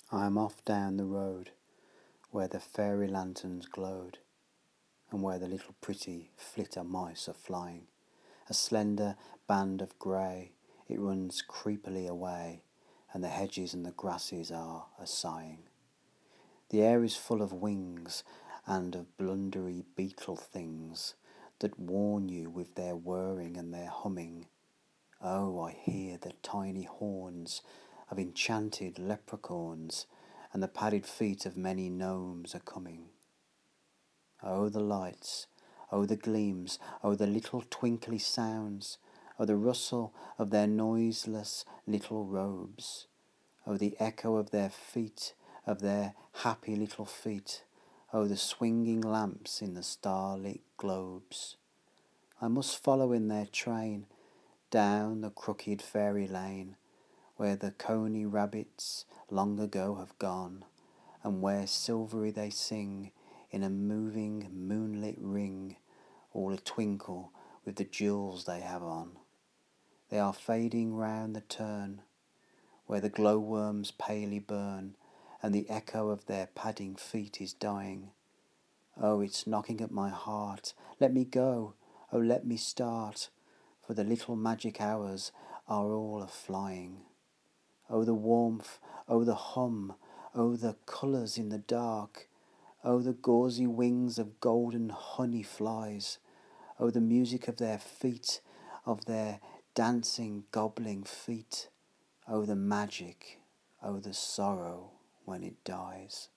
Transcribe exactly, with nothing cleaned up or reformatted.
I am off down the road where the fairy lanterns glowed, and where the little pretty flitter mice are flying. A slender band of grey, it runs creepily away, and the hedges and the grasses are a-sighing. The air is full of wings, and of blundery beetle things, that warn you with their whirring and their humming. Oh, I hear the tiny horns of enchanted leprechauns, and the padded feet of many gnomes are coming. Oh, the lights, oh, the gleams, oh, the little twinkly sounds, oh, the rustle of their noiseless little robes, oh, the echo of their feet, of their happy little feet, oh, the swinging lamps in the starlit globes. I must follow in their train, down the crooked fairy lane, where the coney rabbits long ago have gone, and where silvery they sing in a moving moonlit ring, all a twinkle with the jewels they have on. They are fading round the turn, where the glowworms palely burn, and the echo of their padding feet is dying. Oh, it's knocking at my heart. Let me go, oh, let me start, for the little magic hours are all a-flying. Oh, the warmth, oh, the hum, oh, the colours in the dark, oh, the gauzy wings of golden honey flies, oh, the music of their feet, of their dancing, gobbling feet, oh, the magic, oh, the sorrow when it dies.